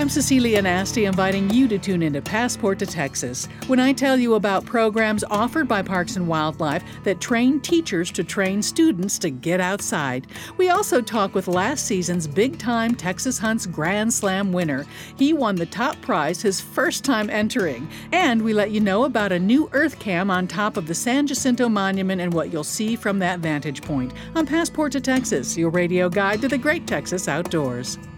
I'm Cecilia Nasty, inviting you to tune into Passport to Texas when I tell you about programs offered by Parks and Wildlife that train teachers to train students to get outside. We also talk with last season's big-time Texas Hunts Grand Slam winner. He won the top prize his first time entering. And we let you know about a new Earth Cam on top of the San Jacinto Monument and what you'll see from that vantage point on Passport to Texas, your radio guide to the great Texas outdoors.